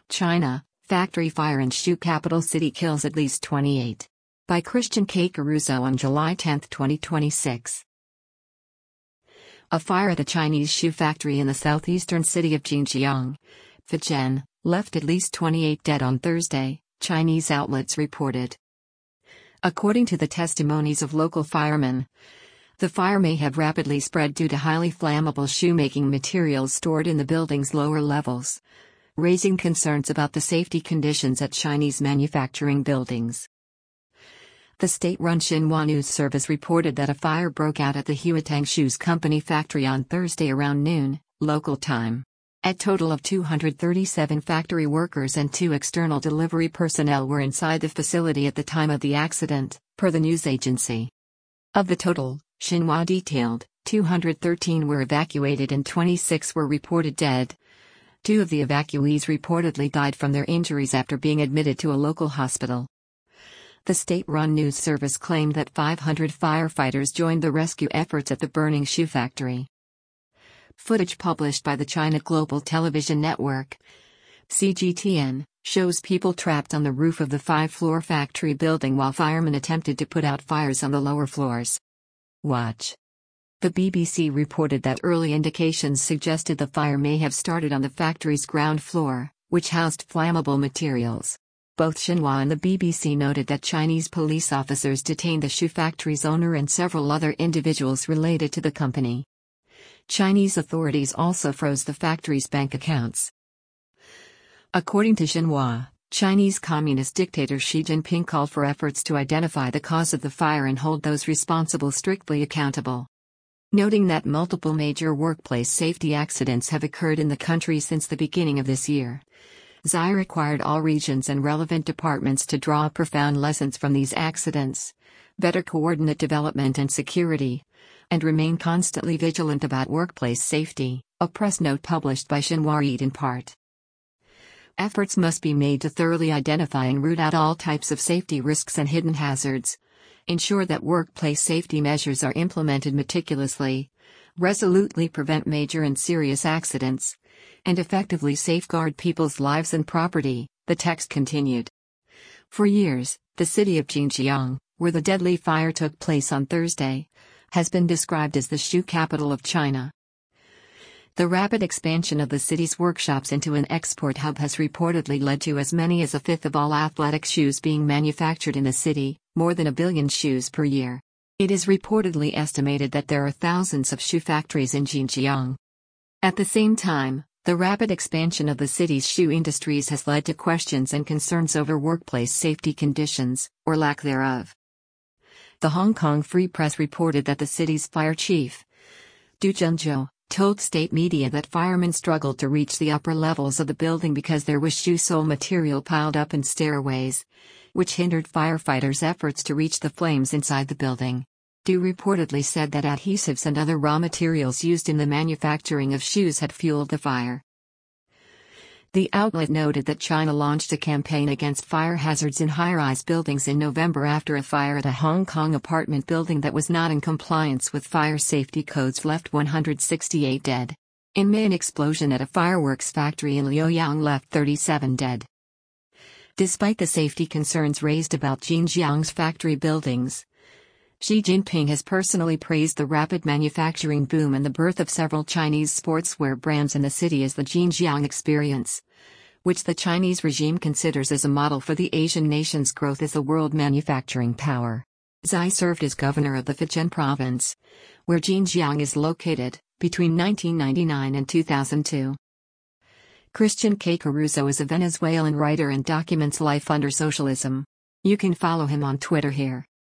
China, factory fire in shoe capital city kills at least 28. By Christian K. Caruso on July 10, 2026. A fire at a Chinese shoe factory in the southeastern city of Jinjiang, Fujian, left at least 28 dead on Thursday, Chinese outlets reported. According to the testimonies of local firemen, the fire may have rapidly spread due to highly flammable shoemaking materials stored in the building's lower levels, raising concerns about the safety conditions at Chinese manufacturing buildings. The state-run Xinhua News Service reported that a fire broke out at the Huatang Shoes Company factory on Thursday around noon, local time. A total of 237 factory workers and 2 external delivery personnel were inside the facility at the time of the accident, per the news agency. Of the total, Xinhua detailed, 213 were evacuated and 26 were reported dead. 2 of the evacuees reportedly died from their injuries after being admitted to a local hospital. The state-run news service claimed that 500 firefighters joined the rescue efforts at the burning shoe factory. Footage published by the China Global Television Network, CGTN, shows people trapped on the roof of the 5-floor factory building while firemen attempted to put out fires on the lower floors. Watch. The BBC reported that early indications suggested the fire may have started on the factory's ground floor, which housed flammable materials. Both Xinhua and the BBC noted that Chinese police officers detained the shoe factory's owner and several other individuals related to the company. Chinese authorities also froze the factory's bank accounts. According to Xinhua, Chinese Communist dictator Xi Jinping called for efforts to identify the cause of the fire and hold those responsible strictly accountable. Noting that multiple major workplace safety accidents have occurred in the country since the beginning of this year, Xi required all regions and relevant departments to draw profound lessons from these accidents, better coordinate development and security, and remain constantly vigilant about workplace safety, a press note published by Xinhua read in part. Efforts must be made to thoroughly identify and root out all types of safety risks and hidden hazards, ensure that workplace safety measures are implemented meticulously, resolutely prevent major and serious accidents, and effectively safeguard people's lives and property, the text continued. For years, the city of Jinjiang, where the deadly fire took place on Thursday, has been described as the shoe capital of China. The rapid expansion of the city's workshops into an export hub has reportedly led to as many as a fifth of all athletic shoes being manufactured in the city, more than 1 billion shoes per year. It is reportedly estimated that there are thousands of shoe factories in Jinjiang. At the same time, the rapid expansion of the city's shoe industries has led to questions and concerns over workplace safety conditions, or lack thereof. The Hong Kong Free Press reported that the city's fire chief, Du Junzhou, told state media that firemen struggled to reach the upper levels of the building because there was shoe sole material piled up in stairways, which hindered firefighters' efforts to reach the flames inside the building. Du reportedly said that adhesives and other raw materials used in the manufacturing of shoes had fueled the fire. The outlet noted that China launched a campaign against fire hazards in high-rise buildings in November after a fire at a Hong Kong apartment building that was not in compliance with fire safety codes left 168 dead. In May, an explosion at a fireworks factory in Luoyang left 37 dead. Despite the safety concerns raised about Xinjiang's factory buildings, Xi Jinping has personally praised the rapid manufacturing boom and the birth of several Chinese sportswear brands in the city as the Xinjiang Experience, which the Chinese regime considers as a model for the Asian nation's growth as a world manufacturing power. Xi served as governor of the Fujian province, where Xinjiang is located, between 1999 and 2002. Christian K. Caruso is a Venezuelan writer and documents life under socialism. You can follow him on Twitter here.